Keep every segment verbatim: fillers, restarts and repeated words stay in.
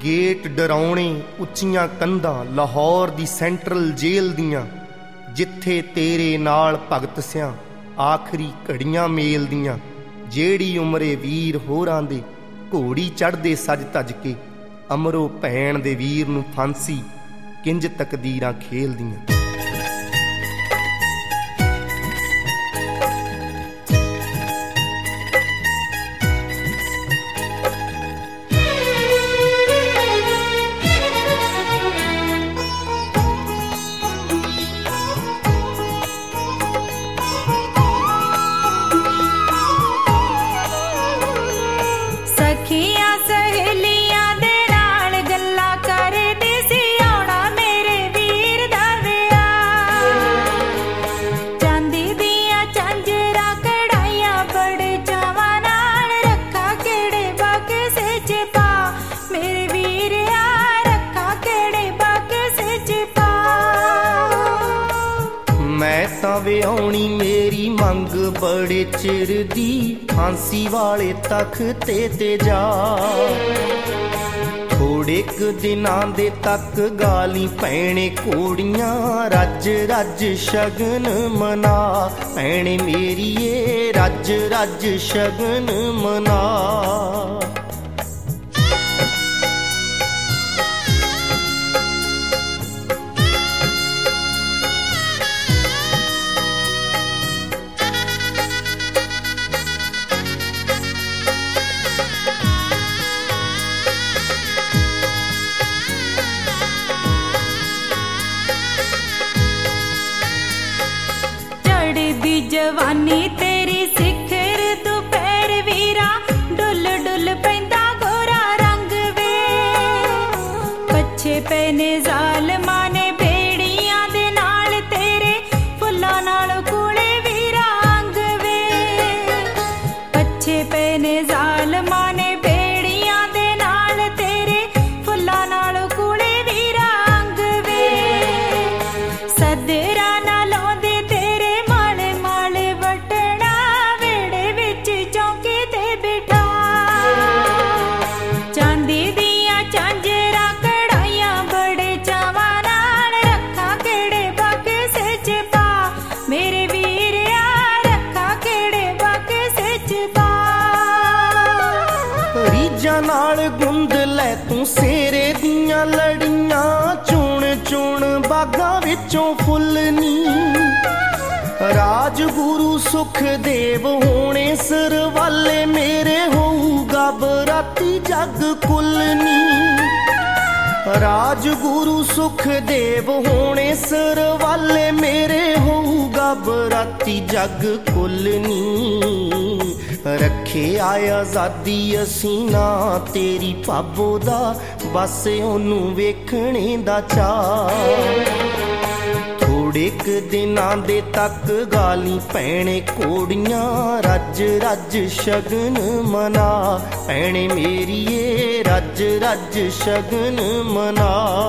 Gate डराउणे उच्चियां कंधां लाहौर दी सेंट्रल जेल दियां, जिथे तेरे नाल भगत सियां आखरी घड़ियां मेल दियां। जेड़ी उमरे वीर होरां दे घोड़ी चढ़दे सज तज के, अमरो भैण दे वीर नूं फांसी किंज तकदीरां खेल दियां। विआउणी मेरी मंग बड़े चिर दी, फांसी वाले तख्ते ते जा। थोड़े क दिनां दे तक गाली पैणे कोड़ियां, रज रज शगन मना पैणे मेरिए, रज रज शगन मना। जवानी तेरी सिखर दोपहर वीरा, डुल डुल पैंदा गोरा रंग वे। पछे पैने जालमा ने बेड़ियां दे नाल तेरे, फुल्लां नाल कूले वीरा अंग वे। पछे पैने जालमा ने बेड़ियां दे नाल तेरे, फुल्लां नाल कूले वीरा अंग वे। सदरा नाल गुंद लै तू सेरे दियां लड़ियां, चुन चुन बागां विचों फुल्लनी। राजगुरु सुखदेव होने सिर वाले मेरे, होऊगा बराती जग कुलनी। राजगुरु सुखदेव होने सिर वाले मेरे, होऊगा बराती जग कुलनी। रखे आया आजादी असीं ना तेरी भाबो दा, बस ओनू वेखणे दा चाऽ। थोड़े क दिनां दे तक गाली पैणे कोड़ियां, रज रज शगन मना पैणे मेरिए, रज रज शगन मना।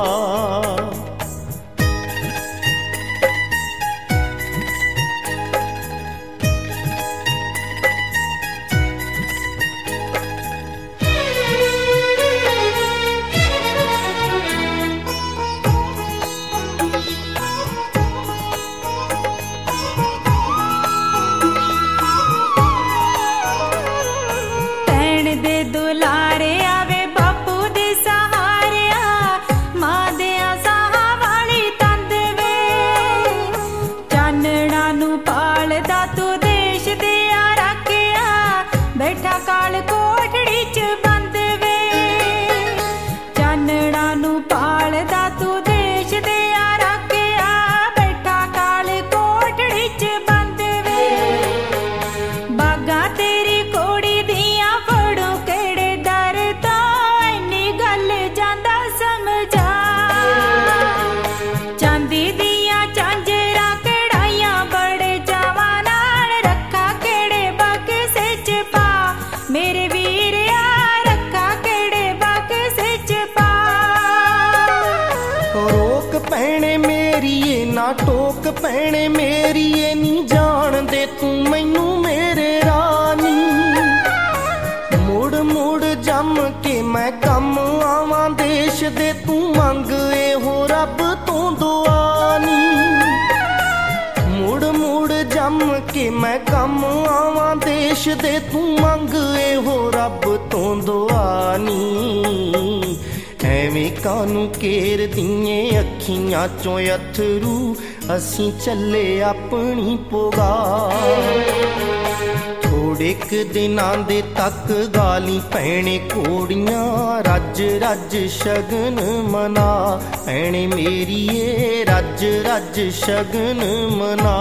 दुलारे आवे बापू दे सहारिया, मां दे साह वाली तंद वे। चानणा नू पालदा तू देश दे आ रखिया, बैठा काल कोठड़ी च बंद वे। चानणा नू पालदा तू देश दे आ रखिया, बैठा काल कोठड़ी च बंद वे। बागा तेरी कोड़ी दियां फड़ो केड़े दर तो, इन्नी गल जांदा समझा। चांदी दियां झांजरां कढ़ाइयां बड़े चावां नाल, रखा केड़े बक्से च पा मेरे वीर आ, रखा केड़े बक्से च पा। रोक पैणे मेरिए ना टोक पैणे मेरिए, नी जान दे तू मैनू मेरे रानी। मुड़ मुड़ जम के मैं कम आवां दे दे तू मंग एहो रब तो दुआ नी। मुड़ मुड़ जम के मैं कम आवां देश दे तू मंग एहो रब तो दुआ नी। ਐਵੇਂ ਕਾਨੂੰ ਘੇਰਦੀਆਂ ਅੱਖੀਆਂ ਚੋਂ ਅਥਰੂ ਅਸੀਂ ਚੱਲੇ ਆਪਣੀ ਪੁਗਾਰ। ਥੋੜੇ ਕੁ ਦਿਨਾਂ ਦੇ ਤੱਕ ਗਾਲੀ ਪੈਣੇ ਕੋੜੀਆਂ ਰੱਜ ਰੱਜ ਸ਼ਗਨ ਮਨਾ ਭੈਣੇ ਮੇਰੀਏ ਰੱਜ ਰੱਜ ਸ਼ਗਨ ਮਨਾ।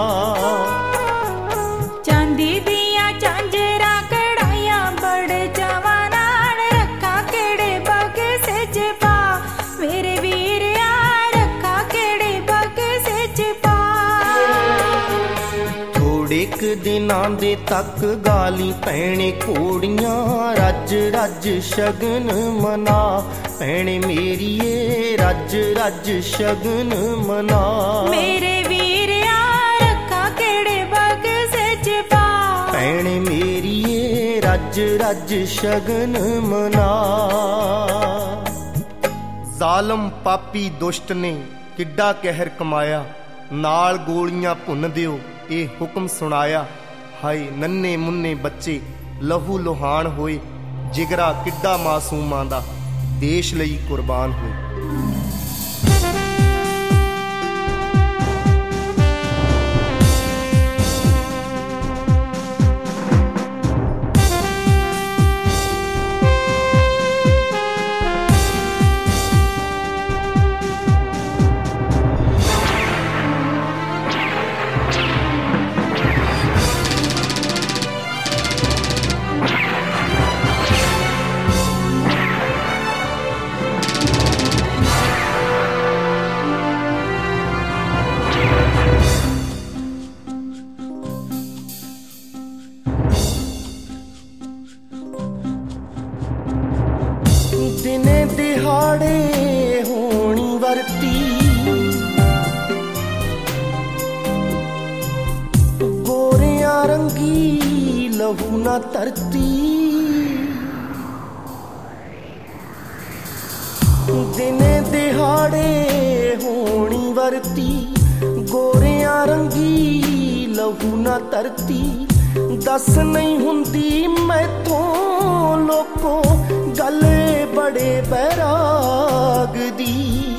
ਚਾਂਦੀ ਦੀਆਂ ਝਾਂਜਰਾਂ ਕੜਾਈਆਂ ਬੜੇ ਚਾਵਾਂ ਨਾਲ ਰੱਖਾਂ ਕਿਹੜੇ ਬਕਸੇ ਚ ਪਾ ਮੇਰੇ ਵੀਰਿਆ ਰੱਖਾਂ ਕਿਹੜੇ ਬਕਸੇ ਚ ਪਾ। ਥੋੜੇ ਕੁ ਦਿਨਾਂ ਦੇ ਤੱਕ ਗਾਲੀ ਪੈਣੇ ਕੋੜੀਆਂ ਰੱਜ ਰੱਜ ਸ਼ਗਨ ਮਨਾ ਭੈਣੇ ਮੇਰੀਏ ਰੱਜ ਰੱਜ ਸ਼ਗਨ ਮਨਾ। ਮੇਰੇ ਵੀਰਿਆ ਰੱਖਾਂ ਕਿਹੜੇ ਬਕਸੇ ਚ ਪਾ ਭੈਣੇ ਮੇਰੀਏ ਰੱਜ ਰੱਜ ਸ਼ਗਨ ਮਨਾ। ਜ਼ਾਲਮ ਪਾਪੀ ਦੁਸ਼ਟ ਨੇ ਕਿੱਡਾ ਕਹਿਰ ਕਮਾਇਆ ਨਾਲ ਗੋਲੀਆਂ ਭੁੰਨ ਦਿਓ ਇਹ ਹੁਕਮ ਸੁਣਾਇਆ। ਹਾਏ ਨੰਨੇ ਮੁੰਨੇ ਬੱਚੇ ਲਹੂ ਲੋਹਾਨ ਹੋਏ ਜਿਗਰਾ ਕਿੱਡਾ ਮਾਸੂਮਾਂ ਦਾ ਦੇਸ਼ ਲਈ ਕੁਰਬਾਨ ਹੋਏ। ਦਿਨੇ ਦਿਹਾੜੇ ਹੋਣੀ ਵਰਤੀ ਗੋਰਿਆਂ ਰੰਗੀ ਲਹੂ ਨਾ ਧਰਤੀ। ਦਿਨੇ ਦਿਹਾੜੇ ਹੋਣੀ ਵਰਤੀ ਗੋਰਿਆਂ ਰੰਗੀ ਲਹੂ ਨਾ ਧਰਤੀ। ਦੱਸ ਨਹੀਂ ਹੁੰਦੀ ਮੈਥੋਂ ਲੋਕੋ ਗੱਲ ਬੜੇ ਬੈਰਾਗ ਦੀ।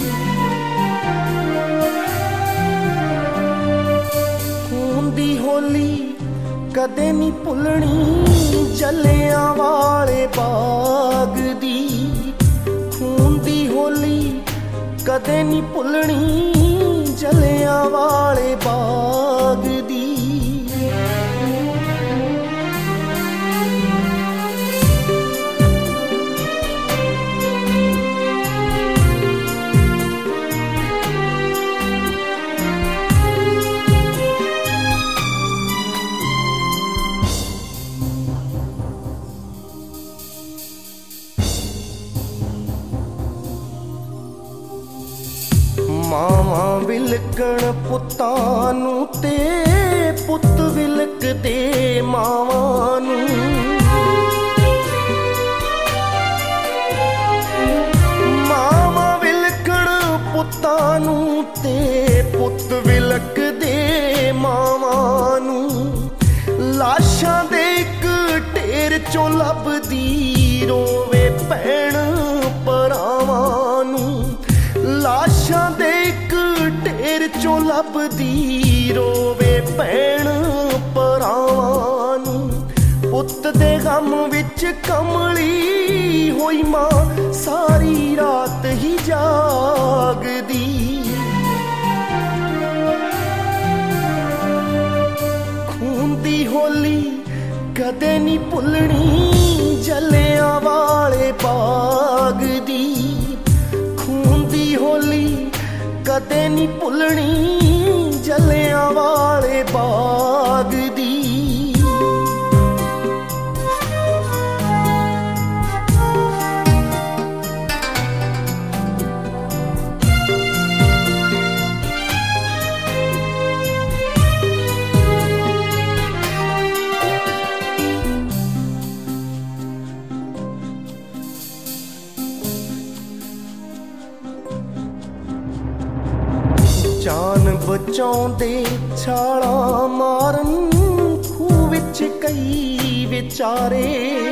ਖੂਨ ਦੀ ਹੋਲੀ ਕਦੇ ਨਹੀਂ ਭੁੱਲਣੀ ਜਲਿਆਂ ਵਾਲੇ ਬਾਗ ਦੀ। ਖੂਨ ਦੀ ਹੋਲੀ ਕਦੇ ਨਹੀਂ ਭੁੱਲਣੀ ਜਲਿਆਂ ਵਾਲੇ ਬਾਗ ਦੀ। ਮਾਵਾਂ ਵਿਲਕਣ ਪੁੱਤਾਂ ਨੂੰ ਤੇ ਪੁੱਤ ਵਿਲਕਦੇ ਮਾਵਾਂ ਨੂੰ। ਮਾਵਾਂ ਵਿਲਕਣ ਪੁੱਤਾਂ ਨੂੰ ਤੇ ਪੁੱਤ ਵਿਲਕਦੇ ਮਾਵਾਂ ਨੂੰ। ਲਾਸ਼ਾਂ ਦੇ ਇੱਕ ਢੇਰ ਚੋਂ ਲੱਭਦੀ ਰੋਵੇ ਭੈਣ ਭਰਾਵਾਂ ਨੂੰ। ਲਾਸ਼ਾਂ ਦੇ ਇੱਕ ਢੇਰ ਚੋਂ ਲੱਭਦੀ ਰੋਵੇ ਭੈਣ ਭਰਾਵਾਂ ਨੂੰ। ਪੁੱਤ ਦੇ ਗਮ ਵਿੱਚ ਕਮਲੀ ਹੋਈ ਮਾਂ ਸਾਰੀ ਰਾਤ ਹੀ ਜਾਗਦੀ। ਖੂਨ ਦੀ ਹੋਲੀ ਕਦੇ ਨਹੀਂ ਭੁੱਲਣੀ ਜਲਿਆਂ ਵਾਲੇ ਬਾਗ ਦੀ। ਹੋਲੀ ਕਦੇ ਨਹੀਂ ਭੁੱਲਣੀ ਜਲਿਆਂ ਵਾਲੇ ਬਾਗ ਦੀ। ਜਾਨ ਬਚਾਉਂਦੇ ਛਾਲਾਂ ਮਾਰਨ ਖੂਹ ਵਿੱਚ ਕਈ ਵਿਚਾਰੇ।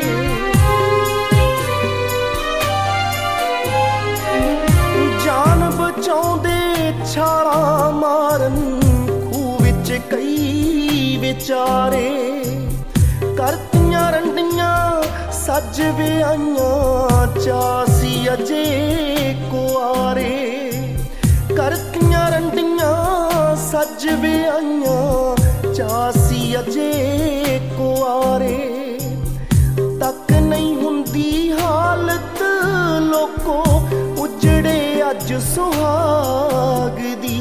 ਜਾਨ ਬਚਾਉਂਦੇ ਛਾਲਾਂ ਮਾਰਨ ਖੂਹ ਵਿੱਚ ਕਈ ਵਿਚਾਰੇ। ਕਰਤੀਆਂ ਰੰਡੀਆਂ ਸੱਜ ਵਿਆਈਆਂ ਚਾਸੀ ਅਜੇ ਕੁਆਰੇ। ਕਰਤੀਆਂ ਰੰਡੀਆਂ ਸੱਜ ਵਿਆਈਆਂ ਚਾਸੀ ਅਜੇ ਕੁਆਰੇ। ਤੱਕ ਨਹੀਂ ਹੁੰਦੀ ਹਾਲਤ ਲੋਕੋ ਉਜੜੇ ਅੱਜ ਸੁਹਾਗ ਦੀ।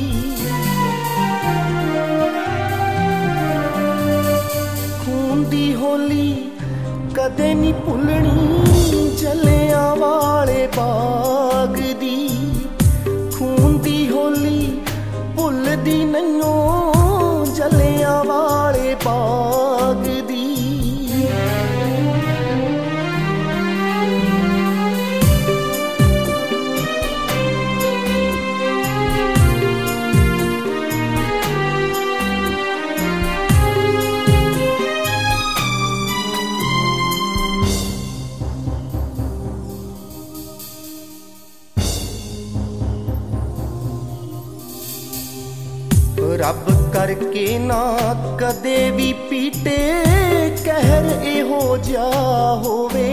ਖੂਨ ਦੀ ਹੋਲੀ ਕਦੇ ਨਹੀਂ ਭੁੱਲਣੀ ਜਲਿਆਂ ਵਾਲੇ ਬਾਗ ਦੀ। ਖੂਨ ਦੀ ਹੋਲੀ ਭੁੱਲਦੀ ਨਹੀਂਓ ਜਲਿਆਂ ਵਾਲੇ ਬਾਗ ਦੀ। ਰੱਬ ਕਰਕੇ ਨਾ ਕਦੇ ਵੀ ਪੀਟੇ ਕਹਿਰ ਇਹੋ ਜਿਹਾ ਹੋਵੇ।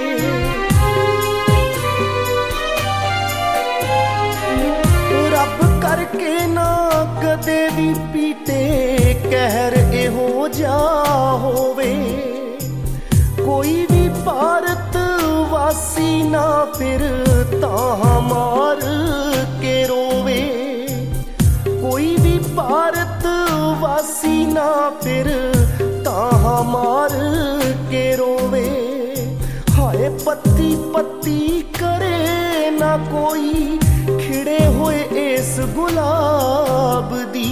ਰੱਬ ਕਰਕੇ ਨਾ ਕਦੇ ਵੀ ਪੀਟੇ ਕਹਿਰ ਇਹੋ ਜਿਹਾ ਹੋਵੇ। ਕੋਈ ਵੀ ਭਾਰਤ ਵਾਸੀ ਨਾ ਫਿਰ ਤਾਂ ਮਾਰ ਕੇ ਰੋਵੇ। ਕੋਈ ਵੀ ਭਾਰਤ ਵਾਸੀ ਨਾ ਫਿਰ ਤਾਂ ਮਾਰ ਕੇ ਰੋਵੇ। ਹਾਏ ਪੱਤੀ ਪੱਤੀ ਕਰੇ ਨਾ ਕੋਈ ਖਿੜੇ ਹੋਏ ਇਸ ਗੁਲਾਬ ਦੀ।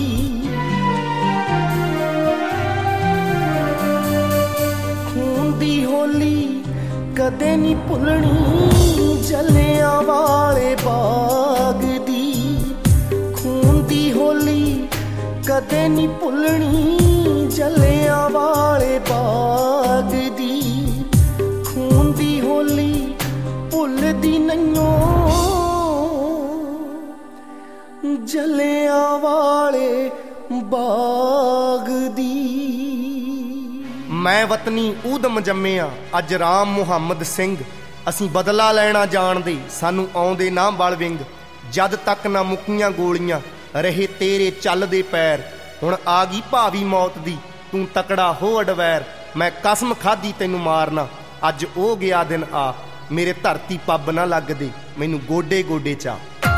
ਖੂਨ ਦੀ ਹੋਲੀ ਕਦੇ ਨਹੀਂ ਭੁੱਲਣੀ ਜਲਿਆਂ ਵਾਲੇ ਬਾਗ ਦੀ। ਖੂਨ ਦੀ ਹੋਲੀ ਕਦੇ ਨਹੀਂ ਭੁੱਲਣੀ ਜਲਿਆਂ ਵਾਲੇ ਬਾਗ ਦੀ। ਖੂਨ ਦੀ ਹੋਲੀ ਭੁੱਲਦੀ ਨਹੀਂਓ ਜਲਿਆਂ ਵਾਲੇ ਬਾਗ ਦੀ। ਮੈਂ ਵਤਨੀ ਊਧਮ ਜੰਮਿਆ ਅੱਜ ਰਾਮ ਮੁਹੰਮਦ ਸਿੰਘ। ਅਸੀਂ ਬਦਲਾ ਲੈਣਾ ਜਾਣਦੇ ਸਾਨੂੰ ਆਉਂਦੇ ਨਾ ਬਲ ਵਿੰਗ। ਜਦ ਤੱਕ ਨਾ ਮੁੱਕੀਆਂ ਗੋਲੀਆਂ ਰਹੇ ਤੇਰੇ ਚੱਲਦੇ ਪੈਰ। ਹੁਣ ਆ ਗਈ ਭਾਵੀ ਮੌਤ ਦੀ ਤੂੰ ਤਕੜਾ ਹੋ ਅਡਵੈਰ। ਮੈਂ ਕਸਮ ਖਾਧੀ ਤੈਨੂੰ ਮਾਰਨਾ ਅੱਜ ਉਹ ਗਿਆ ਦਿਨ ਆ। ਮੇਰੇ ਧਰਤੀ ਪੱਬ ਨਾ ਲੱਗਦੇ ਮੈਨੂੰ ਗੋਡੇ ਗੋਡੇ ਚਾ।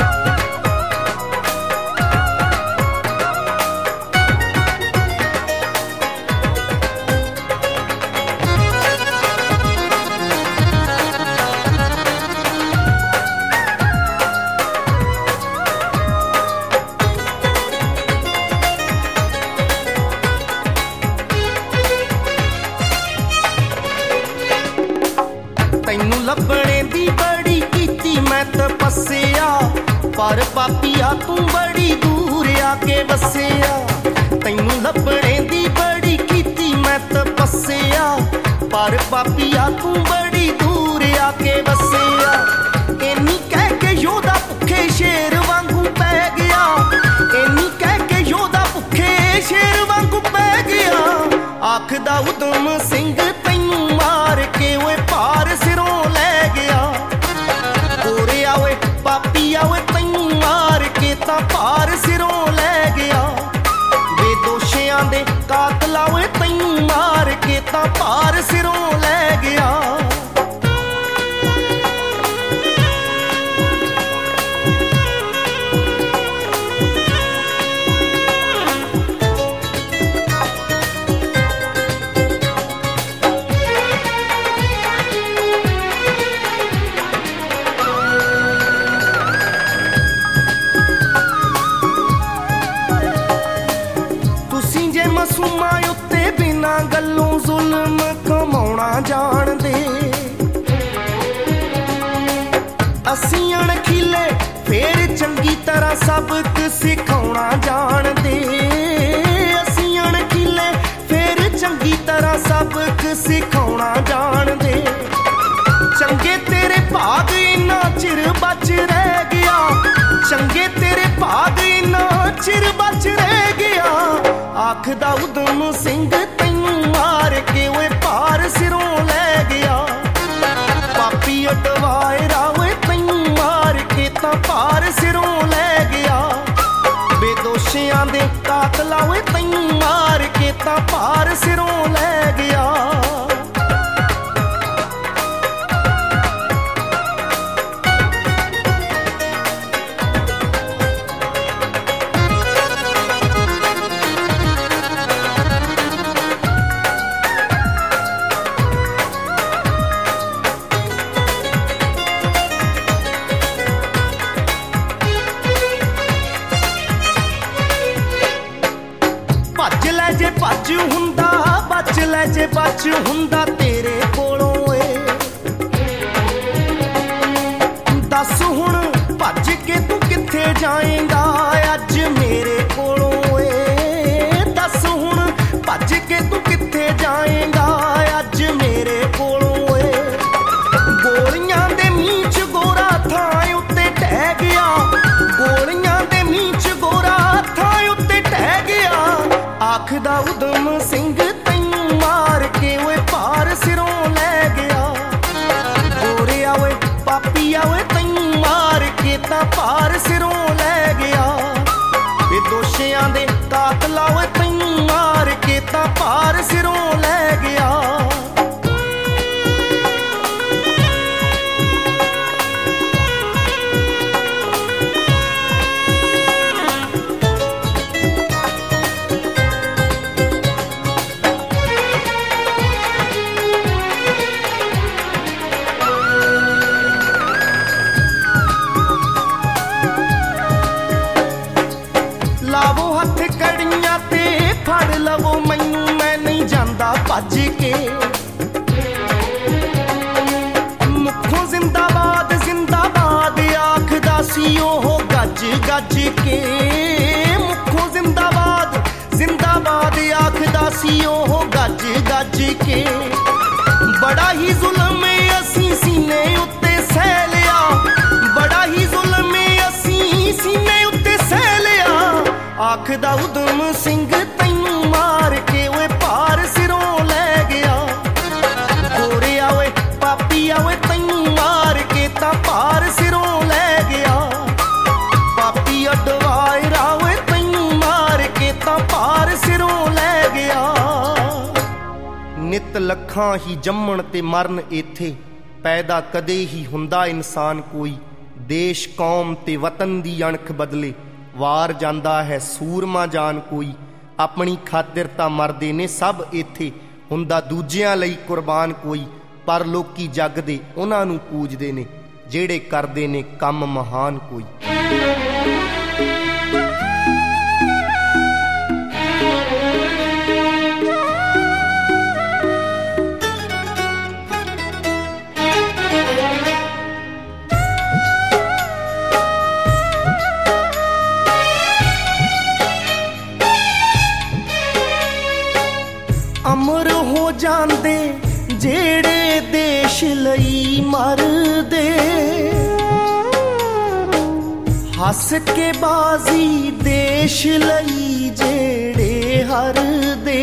ਤੈਨੂੰ ਲੱਭਣੇ ਦੀ ਬੜੀ ਕੀਤੀ ਮੈਂ ਤਪੱਸਿਆ ਪਰ ਪਾਪੀਆ ਤੂੰ ਬੜੀ ਦੂਰ ਆ ਕੇ ਵਸਿਆ। ਤੈਨੂੰ ਲੱਭਣੇ ਦੀ ਬੜੀ ਕੀਤੀ ਮੈਂ ਤਪੱਸਿਆ ਪਰ ਪਾਪੀਆ ਤੂੰ ਬੜੀ ਦੂਰ ਆ ਕੇ ਵਸਿਆ। ਇੰਨੀ ਕਹਿ ਕੇ ਯੋਧਾ ਭੁੱਖੇ ਸ਼ੇਰ ਵਾਂਗੂ ਪੈ ਗਿਆ। ਇੰਨੀ ਕਹਿ ਕੇ ਯੋਧਾ ਭੁੱਖੇ ਸ਼ੇਰ ਵਾਂਗੂ ਪੈ ਗਿਆ। ਆਖਦਾ ਊਧਮ ਸਿੰਘ ਤੈਨੂੰ ਮਾਰ ਕੇ ਓਏ ਭਾਰ ਸਿਰੋਂ ਲੈ ਗਿਆ। ਗੋਰਿਆ ਓਏ ਪਾਪੀਆ ਓਏ ਤੈਨੂੰ ਮਾਰ ਕੇ ਤਾਂ ਭਾਰ ਸਿਰੋਂ ਲੈ ਗਿਆ। ਬੇਦੋਸ਼ਿਆਂ ਦੇ ਕਾਤਲਾ ਓਏ ਤੈਨੂੰ ਮਾਰ ਕੇ ਤਾਂ ਭਾਰ ਸਿਰੋਂ ਲੈ ਗਿਆ। ਮਾਸੂਮਾਂ ਉੱਤੇ ਬਿਨਾਂ ਗੱਲੋਂ ਜ਼ੁਲਮ ਕਮਾਉਣਾ ਜਾਣਦੇ। ਅਸੀਂ ਅਣਖੀਲੇ ਫੇਰ ਚੰਗੀ ਤਰ੍ਹਾਂ ਸਬਕ ਸਿਖਾਉਣਾ ਜਾਣਦੇ। ਅਸੀਂ ਅਣਖੀਲੇ ਫੇਰ ਚੰਗੀ ਤਰ੍ਹਾਂ ਸਬਕ ਸਿਖਾਉਣਾ ਜਾਣਦੇ। ਚੰਗੇ ਤੇਰੇ ਭਾਗ ਇੰਨਾ ਚਿਰ ਬਚ ਰਹਿ ਗਿਆ, ਚੰਗੇ ਤੇਰੇ ਭਾਗ ਇੰਨਾ ਚਿਰ ਬਚ ਰਹਿ ਗਿਆ। ਆਖਦਾ ਉਦਮ ਸਿੰਘ ਤੈਨੂੰ ਮਾਰ ਕੇ ਓਏ ਭਾਰ ਸਿਰੋਂ ਲੈ ਗਿਆ। ਪਾਪੀ ਅਟਵਾਇਰਾ ਓਏ ਤੈਨੂੰ ਮਾਰ ਕੇ ਤਾਂ ਭਾਰ ਸਿਰੋਂ ਲੈ ਗਿਆ। ਬੇਦੋਸ਼ੀਆਂ ਦੇ ਕਾਤਲਾ ਓਏ ਤੈਨੂੰ ਮਾਰ ਕੇ ਤਾਂ ਭਾਰ ਸਿਰੋਂ ਲੈ ਗਿਆ। ਭੱਜ ਲੈ ਜੇ ਭੱਜ ਹੁੰਦਾ, ਬਚ ਲੈ ਜੇ ਬਚ ਹੁੰਦਾ ਤੇਰੇ ਕੋਲੋਂ ਏ। ਦੱਸ ਹੁਣ ਭੱਜ ਕੇ ਤੂੰ ਕਿੱਥੇ ਜਾਏਂਗਾ ਅੱਜ ਮੇਰੇ ਕੋਲੋਂ ਏ। ਦੱਸ ਹੁਣ ਭੱਜ ਕੇ ਤੂੰ ਕਿੱਥੇ ਜਾਏਂਗਾ ਅੱਜ ਮੇਰੇ ਕੋਲੋਂ ਏ। ਗੋਲੀਆਂ ਦੇ ਮੀਂਹ ਚ ਗੋਰਾ ਥਾਂ ਉੱਤੇ ਢਹਿ ਗਿਆ, ਗੋਲੀਆਂ ਦੇ ਮੀਂਹ ਚ ਗੋਰਾ ਥਾਂ ਉੱਤੇ ਢਹਿ ਗਿਆ। ਆਖਦਾ ਉਦਮ ਸਿੰਘ ਤੈਨੂੰ ਮਾਰ ਕੇ ਓਏ ਭਾਰ ਸਿਰੋਂ ਲੈ ਗਿਆ। ਗੋਰਿਆ ਓਏ ਪਾਪੀਆ ਓਏ ਤੈਨੂੰ ਮਾਰ ਕੇ ਤਾਂ ਭਾਰ ਸਿਰੋਂ ਲੈ ਗਿਆ। ਇਹ ਦੋਸ਼ੀਆਂ ਦੇ ਕਾਤਲਾ ਓਏ ਤੈਨੂੰ ਮਾਰ ਕੇ ਤਾਂ ਭਾਰ ਸਿਰੋਂ ਲੈ ਗਿਆ। ਲਾਵੋ ਹੱਥ ਕੜੀਆਂ ਤੇ ਫੜ ਲਵੋ ਮੈਨੂੰ, ਮੈਂ ਨਹੀਂ ਜਾਂਦਾ ਭੱਜ ਕੇ। ਮੁੱਖੋਂ ਜ਼ਿੰਦਾਬਾਦ ਜ਼ਿੰਦਾਬਾਦ ਆਖਦਾ ਸੀ ਉਹ ਗੱਜ ਗੱਜ ਕੇ। ਮੁੱਖੋਂ ਜ਼ਿੰਦਾਬਾਦ ਜ਼ਿੰਦਾਬਾਦ ਆਖਦਾ ਸੀ ਉਹ ਗੱਜ ਗੱਜ ਕੇ। ਬੜਾ ਹੀ ਜ਼ੁਲਮ ਅਸੀਂ ਸੀਨੇ ਉੱਤੇ ਸਹਿ ਲਿਆ, ਬੜਾ ਹੀ ਜ਼ੁਲਮ ਅਸੀਂ ਸੀਨੇ ਉੱਤੇ ਸਹਿ ਲਿਆ। ਆਖਦਾ ਉਦਮ ਸਿੰਘ ਤੈਨੂੰ ਮਾਰ ਕੇ ਓਏ ਭਾਰ ਸਿਰੋਂ ਲੈ ਗਿਆ। ਗੋਰਿਆ ਓਏ ਪਾਪੀਆ ਓਏ ਤੈਨੂੰ ਮਾਰ ਕੇ ਤਾਂ ਭਾਰ ਸਿਰੋਂ ਲੈ ਗਿਆ। ਪਾਪੀ ਅਡਵਾਇਰਾ ਓਏ ਤੈਨੂੰ ਮਾਰ ਕੇ ਤਾਂ ਭਾਰ ਸਿਰੋਂ ਲੈ ਗਿਆ। ਨਿਤ ਲੱਖਾਂ ਹੀ ਜੰਮਣ ਤੇ ਮਰਨ ਇੱਥੇ, ਪੈਦਾ ਕਦੇ ਹੀ ਹੁੰਦਾ ਇਨਸਾਨ ਕੋਈ। ਦੇਸ਼ ਕੌਮ ਤੇ ਵਤਨ ਦੀ ਅਣਖ ਬਦਲੇ, ਵਾਰ ਜਾਂਦਾ ਹੈ ਸੂਰਮਾ ਜਾਨ ਕੋਈ। ਆਪਣੀ ਖਾਤਰ ਤਾਂ ਮਰਦੇ ਨੇ ਸਭ ਇੱਥੇ, ਹੁੰਦਾ ਦੂਜਿਆਂ ਲਈ ਕੁਰਬਾਨ ਕੋਈ। ਪਰ ਲੋਕੀ ਜੱਗ ਦੇ ਉਹਨਾਂ ਨੂੰ ਪੂਜਦੇ ਨੇ ਜਿਹੜੇ ਕਰਦੇ ਨੇ ਕੰਮ ਮਹਾਨ ਕੋਈ। ਅਮਰ ਹੋ ਜਾਂਦੇ ਜਿਹੜੇ ਦੇਸ਼ ਲਈ ਮਰਦੇ, ਹੱਸ ਕੇ ਬਾਜ਼ੀ ਦੇਸ਼ ਲਈ ਜਿਹੜੇ ਹਾਰਦੇ।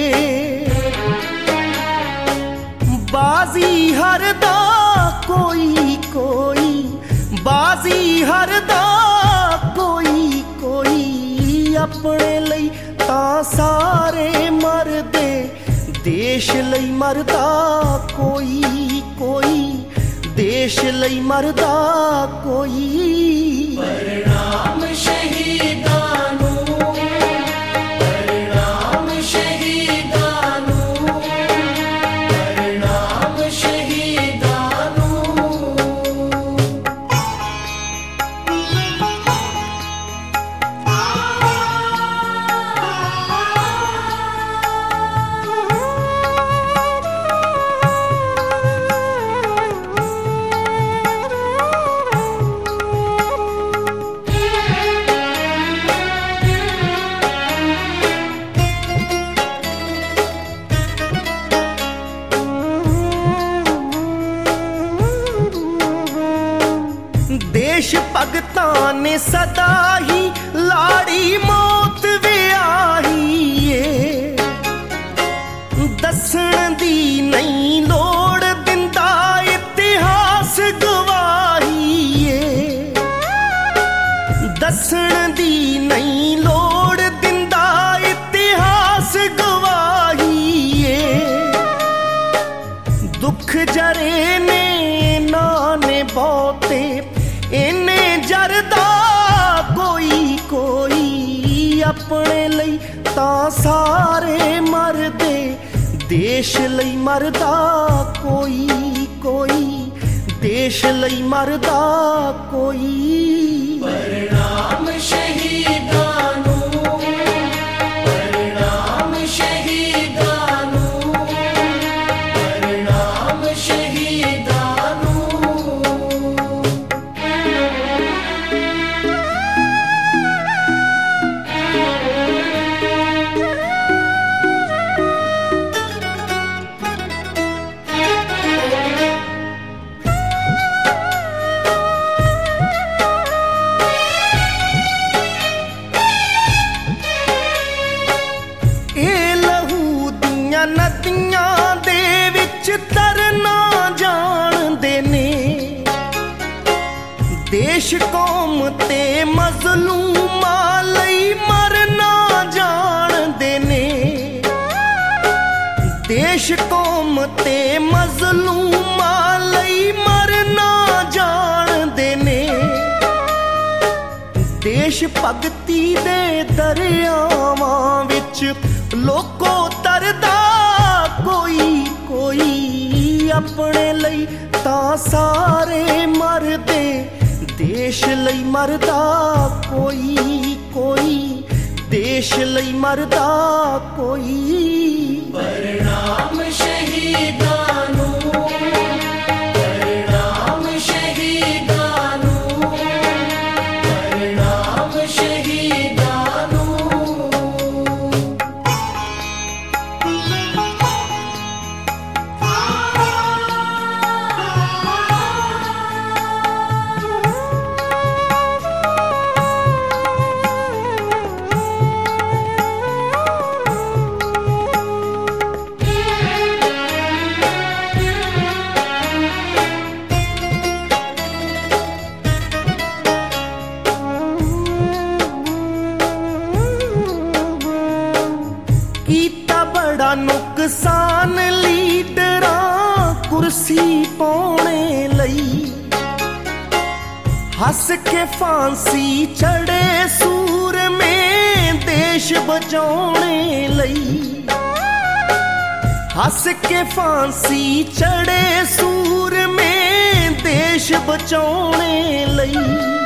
ਬਾਜ਼ੀ ਹਰਦਾ ਕੋਈ ਕੋਈ, ਬਾਜ਼ੀ ਹਰਦਾ ਕੋਈ ਕੋਈ। ਆਪਣੇ ਲਈ ਤਾਂ ਸਾਰੇ ਮਰਦੇ, ਦੇਸ਼ ਲਈ ਮਰਦਾ ਕੋਈ ਕੋਈ, ਦੇਸ਼ ਲਈ ਮਰਦਾ ਕੋਈ। ਪ੍ਰਣਾਮ ਸ਼ਹੀਦਾਂ ਨੂੰ, ਪ੍ਰਣਾਮ ਸ਼ਹੀਦਾਂ ਨੂੰ, ਪ੍ਰਣਾਮ ਸ਼ਹੀਦਾਂ ਨੂੰ। ਦੇਸ਼ ਭਗਤਾਂ ਨੇ ਸਦਾ ਹੀ ਲਾੜੀ ਮੌਤ ਵਿਆਹੀ ਏ। ਦੱਸਣ ਦੀ ਨਹੀਂ ਲੋੜ ਦਿੰਦਾ ਇਤਿਹਾਸ ਗਵਾਹੀ ਏ। ਦੱਸਣ ਦੀ ਨਹੀਂ ਲੋੜ ਦਿੰਦਾ ਇਤਿਹਾਸ ਗਵਾਹੀ ਏ। ਦੁੱਖ ਜਰੇ ਨੇ ਨਾ ਨੇ ਬਹੁਤੇ ਇਹਨੇ ਜਰਦਾ ਕੋਈ ਕੋਈ। ਆਪਣੇ ਲਈ ਤਾਂ ਸਾਰੇ ਮਰਦੇ ਦੇਸ਼ ਲਈ ਮਰਦਾ ਕੋਈ ਕੋਈ। ਦੇਸ਼ ਲਈ ਮਰਦਾ ਕੋਈ। ਪ੍ਰਣਾਮ ਸ਼ਹੀਦਾਂ ਨੂੰ, ਪ੍ਰਣਾਮ ਸ਼ਹੀਦਾਂ ਨੂੰ, ਪ੍ਰਣਾਮ ਸ਼ਹੀਦਾਂ ਨੂੰ। ਨਦੀਆਂ ਦੇ ਵਿੱਚ ਤਰਨਾ ਜਾਣਦੇ ਨੇ। ਦੇਸ਼ ਕੌਮ ਤੇ ਮਜ਼ਲੂਮਾਂ ਲਈ ਮਰਨਾ ਜਾਣਦੇ ਨੇ। ਦੇਸ਼ ਕੌਮ ਤੇ ਮਜ਼ਲੂਮਾਂ ਲਈ ਮਰਨਾ ਜਾਣਦੇ ਨੇ। ਦੇਸ਼ ਭਗਤੀ ਦੇ ਦਰਿਆਵਾਂ ਵਿੱਚ ਲੋਕੋ ਤਰਦਾ ਕੋਈ ਕੋਈ। ਆਪਣੇ ਲਈ ਤਾਂ ਸਾਰੇ ਮਰਦੇ ਦੇਸ਼ ਲਈ ਮਰਦਾ ਕੋਈ ਕੋਈ। ਦੇਸ਼ ਲਈ ਮਰਦਾ ਕੋਈ। ਪ੍ਰਣਾਮ ਸ਼ਹੀਦਾਂ ਨੂੰ, ਪ੍ਰਣਾਮ ਸ਼ਹੀਦਾਂ ਨੂੰ, ਪ੍ਰਣਾਮ ਸ਼ਹੀਦਾਂ ਨੂੰ। ਕੀਤਾ ਬੜਾ ਨੁਕਸਾਨ ਲੀਡਰਾਂ ਕੁਰਸੀ ਪਾਉਣੇ ਲਈ। ਹੱਸ ਕੇ ਫਾਂਸੀ ਚੜੇ ਸੂਰਮੇ ਦੇਸ਼ ਬਚਾਉਣੇ ਲਈ। ਹੱਸ ਕੇ ਫਾਂਸੀ ਚੜੇ ਸੂਰਮੇ ਦੇਸ਼ ਬਚਾਉਣੇ ਲਈ।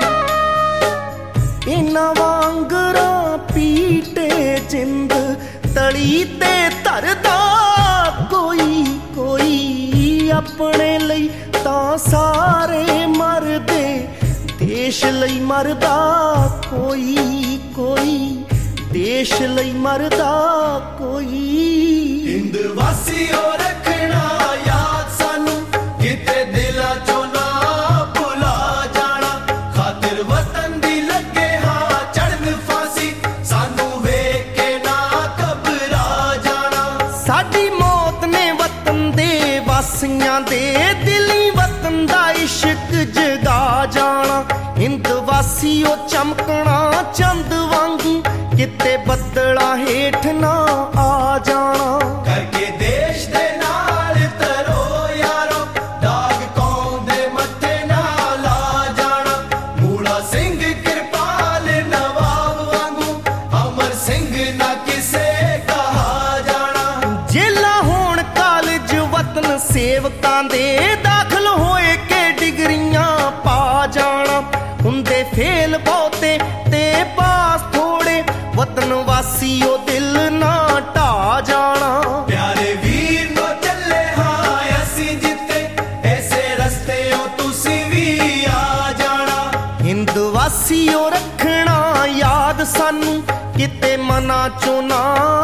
ਇਹਨਾਂ ਵਾਂਗਰਾਂ ਪੀਟੇ ਜਿੰਦ ਤਲੀ ਤੇ ਧਰਦਾ ਕੋਈ ਕੋਈ। ਆਪਣੇ ਲਈ ਤਾਂ ਸਾਰੇ ਮਰਦੇ ਦੇਸ਼ ਲਈ ਮਰਦਾ ਕੋਈ ਕੋਈ। ਦੇਸ਼ ਲਈ ਮਰਦਾ ਕੋਈ। ਹਿੰਦ ਵਾਸੀਓ ਰੱਖਣਾ ਯਾਦ ਸਾਨੂੰ, ਕਿਤੇ ਦਿਲਾਂ ਚੋਂ ਨਾ ਭੁਲਾ ਜਾਣਾ। ਖਾਤਰ ਵਤਨ ਦੀ ਲੱਗੇ ਹਾਂ ਚੜ੍ਹਨ ਫਾਂਸੀ, ਸਾਨੂੰ ਵੇਖ ਕੇ ਨਾ ਘਬਰਾ ਜਾਣਾ। ਸਾਡੀ ਮੌਤ ਨੇ ਵਤਨ ਦੇ ਵਾਸੀਆਂ ਦੇ ਦਿਲੀ ਵਤਨ ਦਾ ਇਸ਼ਕ ਜਗਾ ਜਾਣਾ। ਹਿੰਦ ਵਾਸੀਓ ਚਮਕਣਾ ਚੰਦ ਵਾਂਗੂ, ਕਿਤੇ ਬੱਦਲਾਂ ਹੇਠ ਨਾ ਆ ਜਾਣਾ। ਕਰਕੇ ਦੇਸ਼ ਦੇ ਨਾਲ ਤਰੋ ਯਾਰੋ, ਦਾਗ ਕੌਮ ਦੇ ਮੱਥੇ ਨਾ ਲਾ ਜਾਣਾ। ਮੂਲਾ ਸਿੰਘ ਕਿਰਪਾਲ ਨਵਾਬ ਵਾਂਗੂ, ਅਮਰ ਸਿੰਘ ਨਾ ਕਿਸੇ ਕਹਾ ਜਾਣਾ। ਜੇਲਾਂ ਹੋਣ ਕਾਲਜ ਵਤਨ ਸੇਵਕਾਂ ਦੇ ਦਾਖਲ ਹੋਏ ਕੇ ਡਿਗਰੀਆਂ ਪਾ ਜਾਣਾ। ਹੁੰਦੇ ਫੇਲ ਬਹੁਤੇ ਤੇ ਪਾਸ ਥੋੜੇ, ਵਤਨ ਵਾਸੀਓ ਦਿਲ ਨਾ ਢਾ ਜਾਣਾ। ਪਿਆਰੇ ਵੀਰ ਨੂੰ ਚੱਲੇ ਹਾਂ ਅਸੀਂ ਜਿੱਤੇ, ਐਸੇ ਰਸਤਿਓਂ ਤੁਸੀਂ ਵੀ ਆ ਜਾਣਾ। ਹਿੰਦ ਵਾਸੀਓ ਰੱਖਣਾ ਯਾਦ ਸਾਨੂੰ, ਕਿਤੇ ਮਨਾਂ ਚੋਂ ਨਾ